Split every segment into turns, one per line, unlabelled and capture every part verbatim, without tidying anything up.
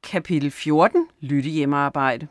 Kapitel fjorten. Lyttehjemmearbejde.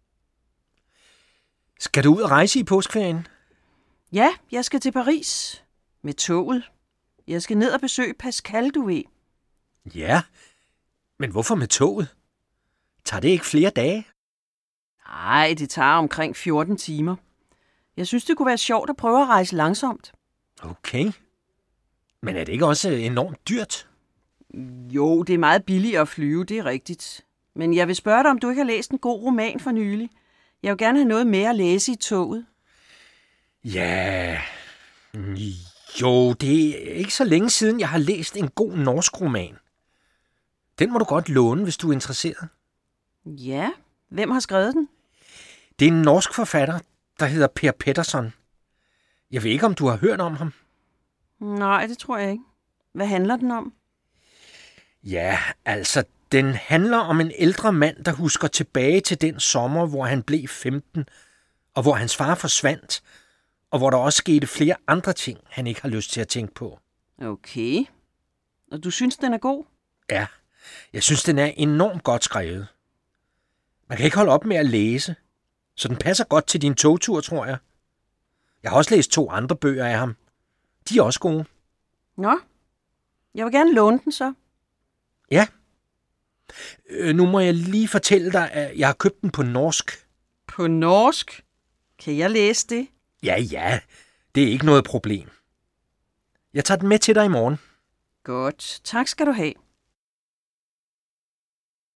Skal du ud og rejse i påskeferien?
Ja, jeg skal til Paris. Med toget. Jeg skal ned og besøge Pascal, du ved.
Ja, men hvorfor med toget? Tager det ikke flere dage?
Nej, det tager omkring fjorten timer. Jeg synes, det kunne være sjovt at prøve at rejse langsomt.
Okay. Men er det ikke også enormt dyrt?
Jo, det er meget billigere at flyve, det er rigtigt. Men jeg vil spørge dig, om du ikke har læst en god roman for nylig. Jeg vil gerne have noget mere at læse i toget.
Ja, jo, det er ikke så længe siden, jeg har læst en god norsk roman. Den må du godt låne, hvis du er interesseret.
Ja, hvem har skrevet den?
Det er en norsk forfatter, der hedder Per Petterson. Jeg ved ikke, om du har hørt om ham.
Nej, det tror jeg ikke. Hvad handler den om?
Ja, altså, den handler om en ældre mand, der husker tilbage til den sommer, hvor han blev femten, og hvor hans far forsvandt, og hvor der også skete flere andre ting, han ikke har lyst til at tænke på.
Okay. Og du synes, den er god?
Ja, jeg synes, den er enormt godt skrevet. Man kan ikke holde op med at læse, så den passer godt til din togtur, tror jeg. Jeg har også læst to andre bøger af ham. De er også gode.
Nå, jeg vil gerne låne den så.
Ja. Øh, nu må jeg lige fortælle dig, at jeg har købt den på norsk.
På norsk? Kan jeg læse det?
Ja, ja. Det er ikke noget problem. Jeg tager den med til dig i morgen.
Godt. Tak skal du have.